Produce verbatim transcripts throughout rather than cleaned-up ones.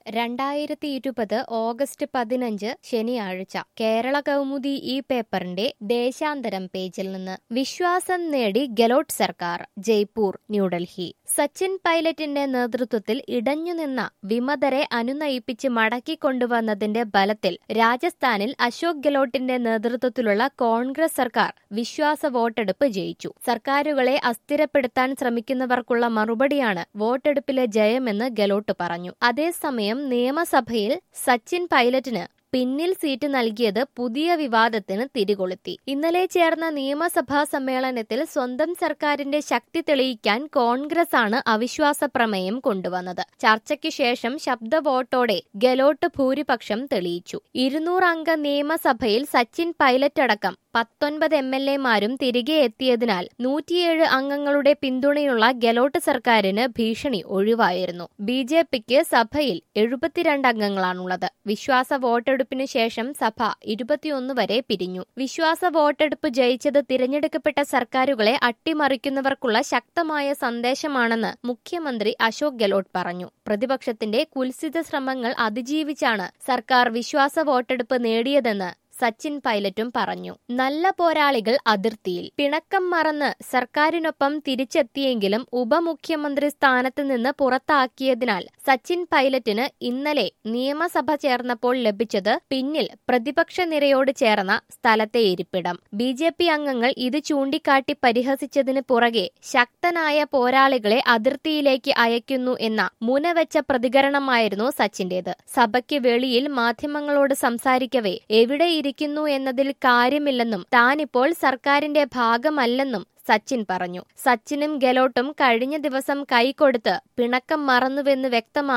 രണ്ടായിരത്തി ഇരുപത് ഓഗസ്റ്റ് പതിനഞ്ച് ശനിയാഴ്ച കേരള കൗമുദി ഈ പേപ്പറിന്റെ ദേശാന്തരം പേജിൽ നിന്ന് വിശ്വാസം നേടി ഗെലോട്ട് സർക്കാർ ജയ്പൂർ ന്യൂഡൽഹി സച്ചിൻ പൈലറ്റിന്റെ നേതൃത്വത്തിൽ ഇടഞ്ഞുനിന്ന വിമതരെ അനുനയിപ്പിച്ച് മടക്കിക്കൊണ്ടുവന്നതിന്റെ ബലത്തിൽ രാജസ്ഥാനിൽ അശോക് ഗെലോട്ടിന്റെ നേതൃത്വത്തിലുള്ള കോൺഗ്രസ് സർക്കാർ വിശ്വാസ വോട്ടെടുപ്പ് ജയിച്ചു. സർക്കാരുകളെ അസ്ഥിരപ്പെടുത്താൻ ശ്രമിക്കുന്നവർക്കുള്ള മറുപടിയാണ് വോട്ടെടുപ്പിലെ ജയമെന്ന് ഗെലോട്ട് പറഞ്ഞു. അതേസമയം നിയമസഭയിൽ സച്ചിൻ പൈലറ്റിന് പിന്നിൽ സീറ്റ് നൽകിയത് പുതിയ വിവാദത്തിന് തിരികൊളുത്തി. ഇന്നലെ ചേർന്ന നിയമസഭാ സമ്മേളനത്തിൽ സ്വന്തം സർക്കാരിന്റെ ശക്തി തെളിയിക്കാൻ കോൺഗ്രസ് ആണ് അവിശ്വാസ പ്രമേയം കൊണ്ടുവന്നത്. ചർച്ചയ്ക്ക് ശേഷം ശബ്ദ വോട്ടോടെ ഗെലോട്ട് ഭൂരിപക്ഷം തെളിയിച്ചു. ഇരുന്നൂറ് അംഗ നിയമസഭയിൽ സച്ചിൻ പൈലറ്റ് അടക്കം പത്തൊൻപത് എം എൽ എമാരും തിരികെ എത്തിയതിനാൽ നൂറ്റിയേഴ് അംഗങ്ങളുടെ പിന്തുണയുള്ള ഗെലോട്ട് സർക്കാരിന് ഭീഷണി ഒഴിവായിരുന്നു. ബി ജെ പിക്ക് സഭയിൽ എഴുപത്തിരണ്ട് അംഗങ്ങളാണുള്ളത്. വിശ്വാസ വോട്ടെടുപ്പിന് ശേഷം സഭ ഇരുപത്തിയൊന്ന് വരെ പിരിഞ്ഞു. വിശ്വാസ വോട്ടെടുപ്പ് ജയിച്ചത് തിരഞ്ഞെടുക്കപ്പെട്ട സർക്കാരുകളെ അട്ടിമറിക്കുന്നവർക്കുള്ള ശക്തമായ സന്ദേശമാണെന്ന് മുഖ്യമന്ത്രി അശോക് ഗെലോട്ട് പറഞ്ഞു. പ്രതിപക്ഷത്തിന്റെ കുൽസിത ശ്രമങ്ങൾ അതിജീവിച്ചാണ് സർക്കാർ വിശ്വാസ വോട്ടെടുപ്പ് നേടിയതെന്ന് സച്ചിൻ പൈലറ്റും പറഞ്ഞു. നല്ല പോരാളികൾ അതിർത്തിയിൽ പിണക്കം മറന്ന് സർക്കാരിനൊപ്പം തിരിച്ചെത്തിയെങ്കിലും ഉപമുഖ്യമന്ത്രി സ്ഥാനത്ത് നിന്ന് പുറത്താക്കിയതിനാൽ സച്ചിൻ പൈലറ്റിന് ഇന്നലെ നിയമസഭ ചേർന്നപ്പോൾ ലഭിച്ചത് പിന്നിൽ പ്രതിപക്ഷ നിരയോട് ചേർന്ന സ്ഥലത്തെ ഇരിപ്പിടം. ബി ജെ പി അംഗങ്ങൾ ഇത് ചൂണ്ടിക്കാട്ടി പരിഹസിച്ചതിന് പുറകെ ശക്തനായ പോരാളികളെ അതിർത്തിയിലേക്ക് അയക്കുന്നു എന്ന മുനവെച്ച പ്രതികരണമായിരുന്നു സച്ചിന്റേത്. സഭയ്ക്ക് വെളിയിൽ മാധ്യമങ്ങളോട് സംസാരിക്കവേ എവിടെ ിക്കുന്നു എന്നതിൽ കാര്യമില്ലെന്നും താനിപ്പോൾ സർക്കാരിന്റെ ഭാഗമല്ലെന്നും സച്ചിൻ പറഞ്ഞു. സച്ചിനും ഗെലോട്ടും കഴിഞ്ഞ ദിവസം കൈകൊടുത്ത് പിണക്കം മറന്നുവെന്ന്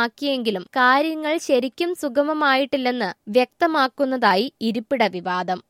വ്യക്തമാക്കിയെങ്കിലും കാര്യങ്ങൾ ശരിക്കും സുഗമമായിട്ടില്ലെന്ന് വ്യക്തമാക്കുന്നതായി ഇരിപ്പിട വിവാദം.